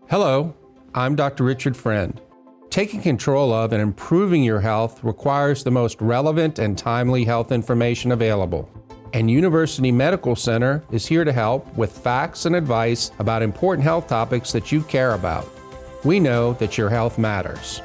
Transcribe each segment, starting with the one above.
Hello, I'm Dr. Richard Friend. Taking control of and improving your health requires the most relevant and timely health information available. And University Medical Center is here to help with facts and advice about important health topics that you care about. We know that your health matters.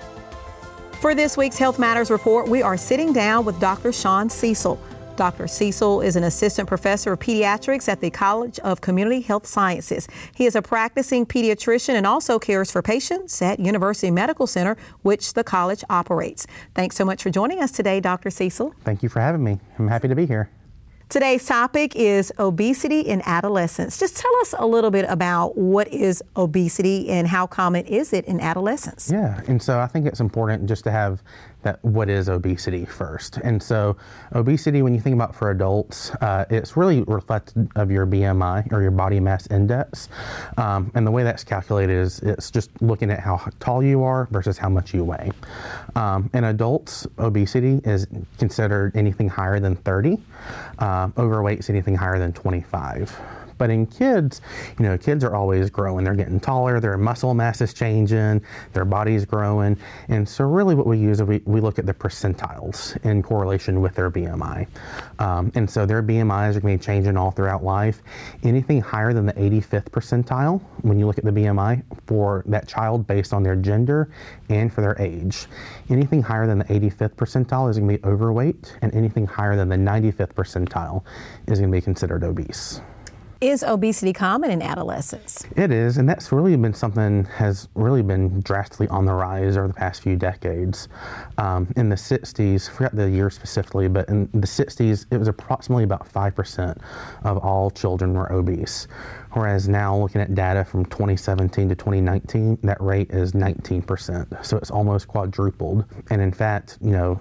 For this week's Health Matters Report, we are sitting down with Dr. Sean Cecil. Dr. Cecil is an assistant professor of pediatrics at the College of Community Health Sciences. He is a practicing pediatrician and also cares for patients at University Medical Center, which the college operates. Thanks so much for joining us today, Dr. Cecil. Thank you for having me. I'm happy to be here. Today's topic is obesity in adolescence. Just tell us a little bit about what is obesity and how common is it in adolescence? Yeah, and so I think it's important just to have that what is obesity first. And so obesity, when you think about for adults, it's really reflective of your BMI or your body mass index. And the way that's calculated is it's just looking at how tall you are versus how much you weigh. In adults, obesity is considered anything higher than 30. Overweight is anything higher than 25. But in kids, kids are always growing. They're getting taller, their muscle mass is changing, their body's growing. And so really what we use is we look at the percentiles in correlation with their BMI. And so their BMIs are going to be changing all throughout life. Anything higher than the 85th percentile, when you look at the BMI for that child based on their gender and for their age. Anything higher than the 85th percentile is going to be overweight, and anything higher than the 95th percentile is going to be considered obese. Is obesity common in adolescence? It is, and that's really been something has really been drastically on the rise over the past few decades. In the 60s, I forgot the year specifically, but in the 60s, it was approximately about 5% of all children were obese. Whereas now, looking at data from 2017 to 2019, that rate is 19%. So it's almost quadrupled. And in fact,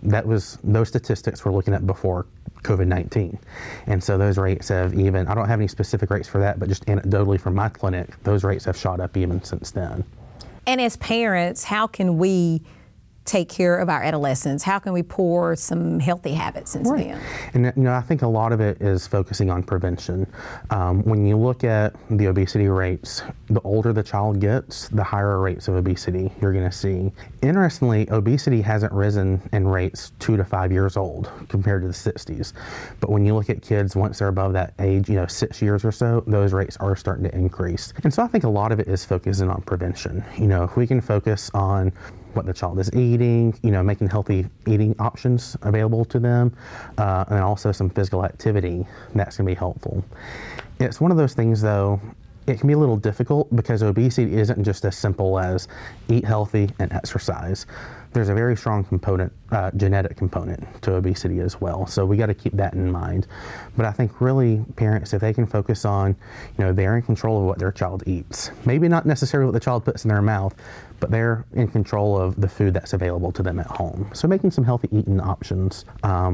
those statistics we're looking at before COVID-19. And so those rates have even, I don't have any specific rates for that, but just anecdotally from my clinic, those rates have shot up even since then. And as parents, how can we take care of our adolescents? How can we pour some healthy habits into them? And I think a lot of it is focusing on prevention. When you look at the obesity rates, the older the child gets, the higher rates of obesity you're going to see. Interestingly, obesity hasn't risen in rates 2 to 5 years old compared to the 60s. But when you look at kids, once they're above that age, 6 years or so, those rates are starting to increase. And so I think a lot of it is focusing on prevention. If we can focus on what the child is eating, making healthy eating options available to them, and also some physical activity, that's going to be helpful. It's one of those things, though, it can be a little difficult because obesity isn't just as simple as eat healthy and exercise. There's a very strong component, genetic component to obesity as well. So we got to keep that in mind. But I think really parents, if they can focus on, they're in control of what their child eats. Maybe not necessarily what the child puts in their mouth, but they're in control of the food that's available to them at home. So making some healthy eating options,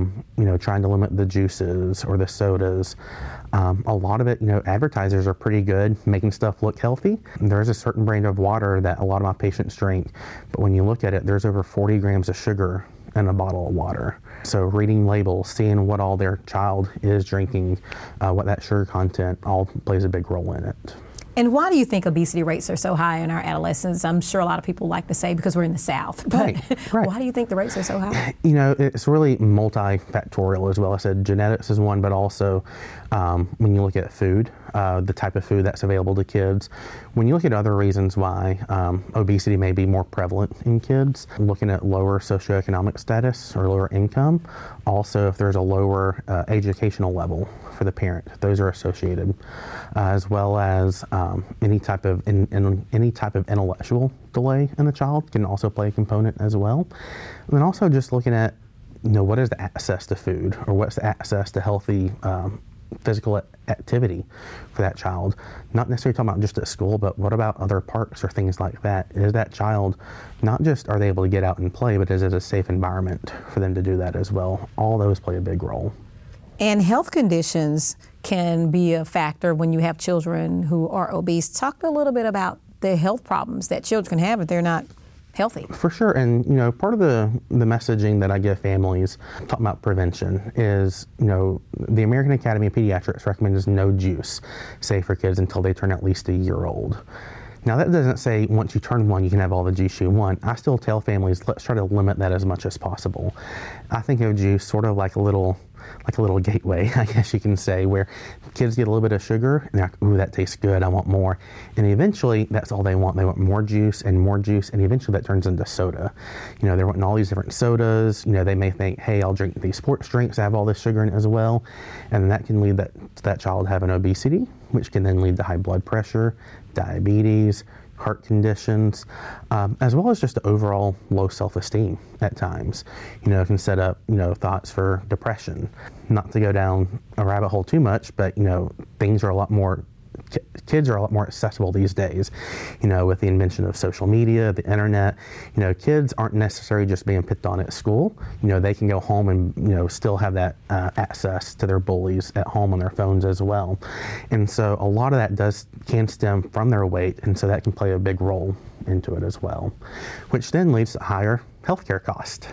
trying to limit the juices or the sodas. A lot of it, advertisers are pretty good making stuff look healthy. There's a certain brand of water that a lot of my patients drink, but when you look at it, there's over 40 grams of sugar in a bottle of water. So reading labels, seeing what all their child is drinking, what that sugar content all plays a big role in it. And why do you think obesity rates are so high in our adolescents? I'm sure a lot of people like to say because we're in the South, but right. Why do you think the rates are so high? It's really multifactorial as well. I said genetics is one, but also when you look at food, the type of food that's available to kids. When you look at other reasons why obesity may be more prevalent in kids, looking at lower socioeconomic status or lower income, also if there's a lower educational level for the parent, those are associated, as well as any type of intellectual delay in the child can also play a component as well. And then also just looking at what is the access to food or what's the access to healthy physical activity for that child. Not necessarily talking about just at school, but what about other parks or things like that? Is that child, not just are they able to get out and play, but is it a safe environment for them to do that as well? All those play a big role. And health conditions can be a factor when you have children who are obese. Talk a little bit about the health problems that children can have if they're not healthy. For sure. And, part of the messaging that I give families talking about prevention is, the American Academy of Pediatrics recommends no juice, say for kids until they turn at least a year old. Now that doesn't say once you turn 1 you can have all the juice you want. I still tell families, let's try to limit that as much as possible. I think of juice sort of like a little gateway, I guess you can say, where kids get a little bit of sugar and they're like, ooh, that tastes good, I want more. And eventually that's all they want. They want more juice, and eventually that turns into soda. They're wanting all these different sodas. They may think, hey, I'll drink these sports drinks that have all this sugar in it as well. And then that can lead that child having obesity, which can then lead to high blood pressure, diabetes, heart conditions, as well as just overall low self-esteem at times. Can set up, thoughts for depression. Not to go down a rabbit hole too much, but, things are a lot more kids are a lot more accessible these days, with the invention of social media, the internet. Kids aren't necessarily just being picked on at school. They can go home and, still have that access to their bullies at home on their phones as well. And so a lot of that can stem from their weight, and so that can play a big role into it as well, which then leads to higher healthcare cost,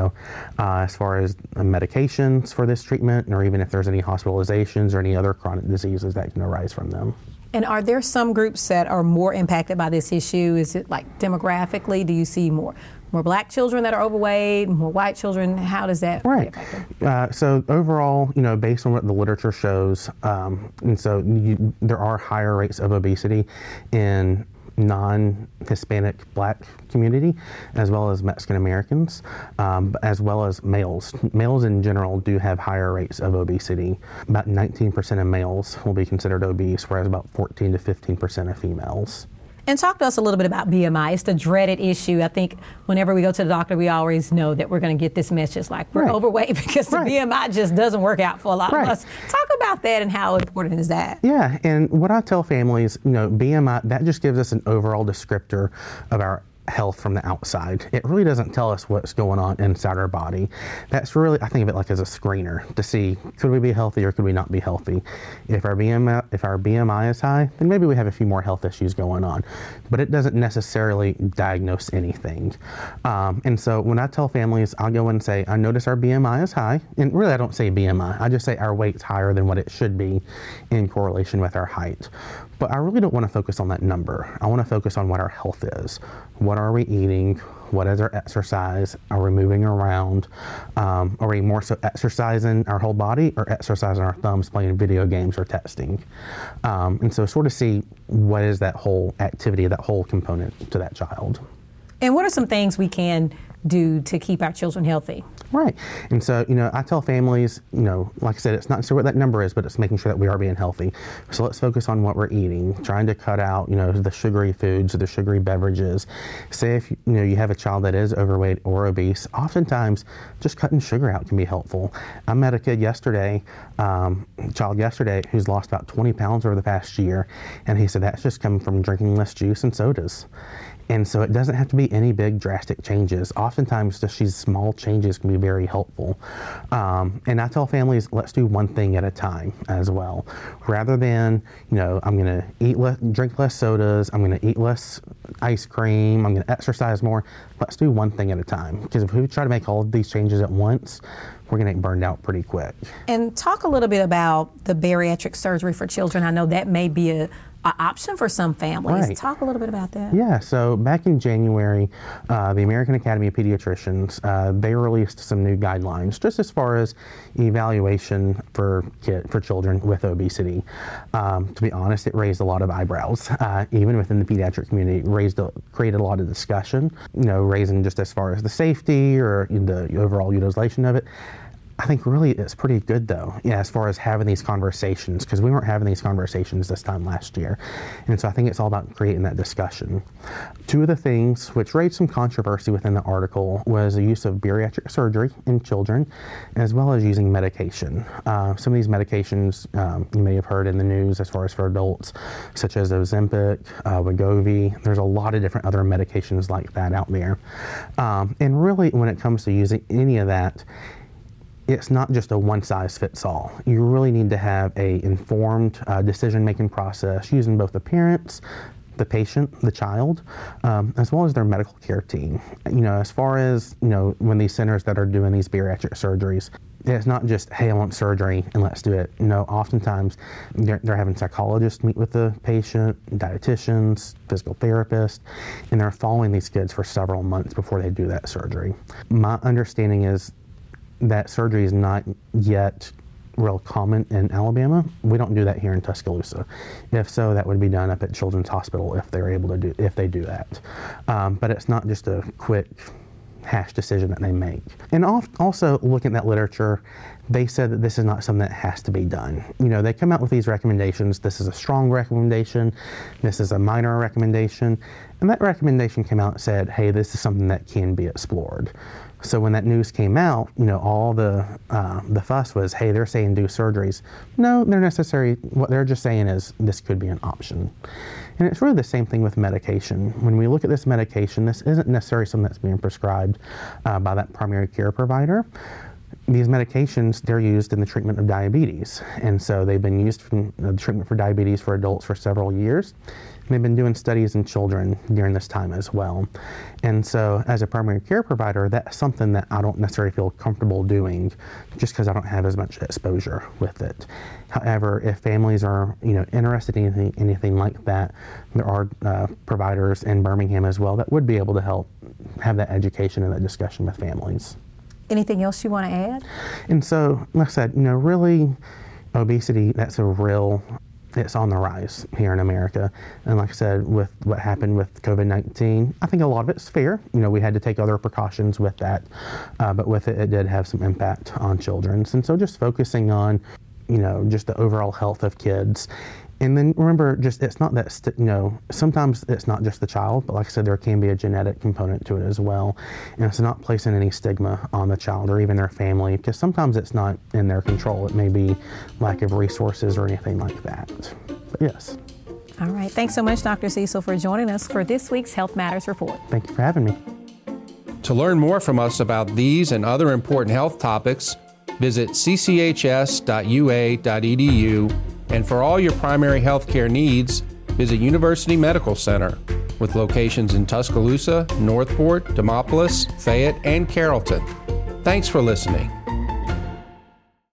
as far as medications for this treatment, or even if there's any hospitalizations or any other chronic diseases that can arise from them. And are there some groups that are more impacted by this issue? Is it like demographically? Do you see more black children that are overweight, more white children? How does that right? So overall, based on what the literature shows, and so there are higher rates of obesity in non-Hispanic black community, as well as Mexican Americans, as well as males. Males in general do have higher rates of obesity. About 19% of males will be considered obese, whereas about 14 to 15% of females. And talk to us a little bit about BMI. It's the dreaded issue. I think whenever we go to the doctor, we always know that we're going to get this message like we're overweight because the BMI just doesn't work out for a lot of us. Talk about that and how important is that? Yeah, and what I tell families, BMI, that just gives us an overall descriptor of our health from the outside. It really doesn't tell us what's going on inside our body. That's really, I think of it like as a screener to see, could we be healthy or could we not be healthy? If our BMI is high, then maybe we have a few more health issues going on, but it doesn't necessarily diagnose anything. And so when I tell families, I'll go and say, I notice our BMI is high, and really I don't say BMI, I just say our weight's higher than what it should be in correlation with our height. But I really don't want to focus on that number. I want to focus on what our health is. What are we eating? What is our exercise? Are we moving around? Are we more so exercising our whole body or exercising our thumbs, playing video games or texting? And so sort of see what is that whole activity, that whole component to that child. And what are some things we can do to keep our children healthy? Right. And so, I tell families, like I said, it's not necessarily what that number is, but it's making sure that we are being healthy. So let's focus on what we're eating, trying to cut out, the sugary foods or the sugary beverages. Say if, you have a child that is overweight or obese, oftentimes just cutting sugar out can be helpful. I met a kid yesterday, who's lost about 20 pounds over the past year. And he said that's just coming from drinking less juice and sodas. And so it doesn't have to be any big drastic changes. Oftentimes just these small changes can be very helpful. And I tell families, let's do one thing at a time as well. Rather than, I'm gonna drink less sodas, I'm gonna eat less ice cream, I'm gonna exercise more. Let's do one thing at a time. Because if we try to make all of these changes at once, we're gonna get burned out pretty quick. And talk a little bit about the bariatric surgery for children. I know that may be an option for some families. Right. Talk a little bit about that. Yeah, so back in January, the American Academy of Pediatricians, they released some new guidelines just as far as evaluation for children with obesity. To be honest, it raised a lot of eyebrows, even within the pediatric community. Created a lot of discussion, raising just as far as the safety or the overall utilization of it. I think really it's pretty good though, as far as having these conversations, because we weren't having these conversations this time last year. And so I think it's all about creating that discussion. Two of the things which raised some controversy within the article was the use of bariatric surgery in children, as well as using medication. Some of these medications you may have heard in the news as far as for adults, such as Ozempic, Wegovy. There's a lot of different other medications like that out there. And really when it comes to using any of that, it's not just a one-size-fits-all. You really need to have an informed decision-making process using both the parents, the patient, the child, as well as their medical care team. As far as, when these centers that are doing these bariatric surgeries, It's not just, hey, I want surgery and let's do it. No, oftentimes they're having psychologists meet with the patient, dietitians, physical therapists, and they're following these kids for several months before they do that surgery. My understanding is that surgery is not yet real common in Alabama. We don't do that here in Tuscaloosa. If so, that would be done up at Children's Hospital if they do that. But it's not just a quick hash decision that they make. And also looking at that literature, they said that this is not something that has to be done. They come out with these recommendations. This is a strong recommendation. This is a minor recommendation. And that recommendation came out and said, hey, this is something that can be explored. So when that news came out, all the fuss was, hey, they're saying do surgeries. No, they're necessary. What they're just saying is this could be an option. And it's really the same thing with medication. When we look at this medication, this isn't necessarily something that's being prescribed by that primary care provider. These medications, they're used in the treatment of diabetes. And so they've been used for the treatment for diabetes for adults for several years. And they've been doing studies in children during this time as well. And so as a primary care provider, that's something that I don't necessarily feel comfortable doing just because I don't have as much exposure with it. However, if families are interested in anything like that, there are providers in Birmingham as well that would be able to help have that education and that discussion with families. Anything else you want to add? And so, like I said, really, obesity, it's on the rise here in America. And like I said, with what happened with COVID-19, I think a lot of it's fair. We had to take other precautions with that, but with it did have some impact on children. And so just focusing on, just the overall health of kids. And then remember, it's not that, sometimes it's not just the child, but like I said, there can be a genetic component to it as well. And it's not placing any stigma on the child or even their family, because sometimes it's not in their control. It may be lack of resources or anything like that. But yes. All right. Thanks so much, Dr. Cecil, for joining us for this week's Health Matters Report. Thank you for having me. To learn more from us about these and other important health topics, visit cchs.ua.edu. And for all your primary health care needs, visit University Medical Center with locations in Tuscaloosa, Northport, Demopolis, Fayette, and Carrollton. Thanks for listening.